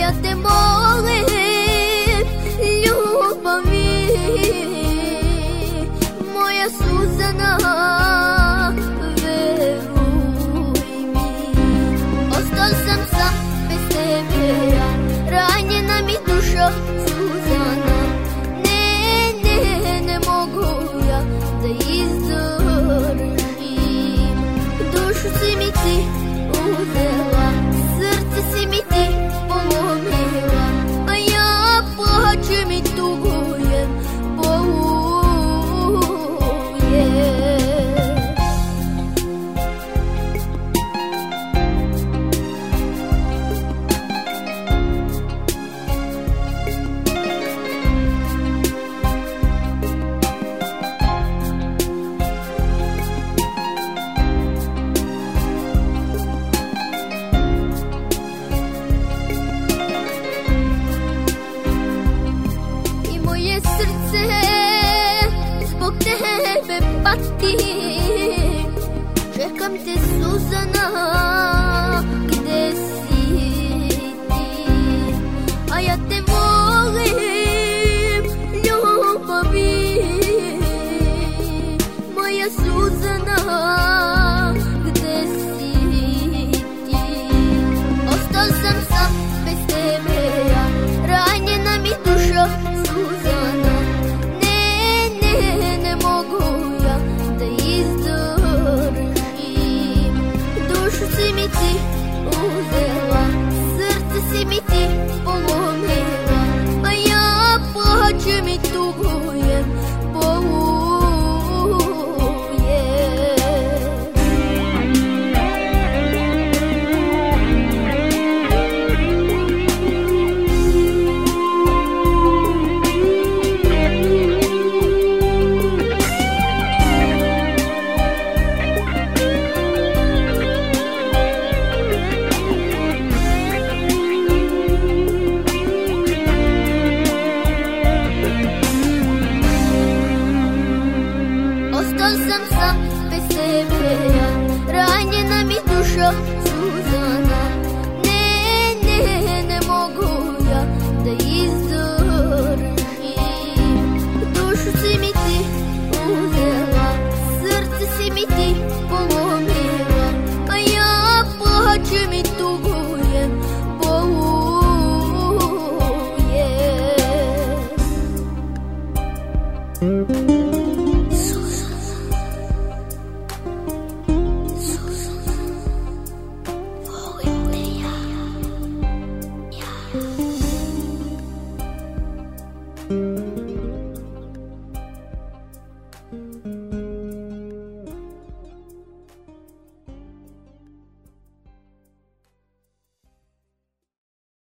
ja te molim, ljubavi, moja Suzana, veruj mi. Ostal sam sam bez tebe ja, ranjena mi duša Suzana. Ne mogu ja da izdržim. Dušu si mi ti uzela, srce si mi ti polomila, a ja plačem i tugujem pouvijek. Srce zbog tebe pati, čekam te Suzana, gde si ti? A ja te volim, ljubavi, moja Suzana, gde si ti? Ostal sam sam bez tebe ja, ranjena mi duša Suzana. Ne mogu ja da izdržim. Dušu si mi ti uzela, srce si mi ti polomila.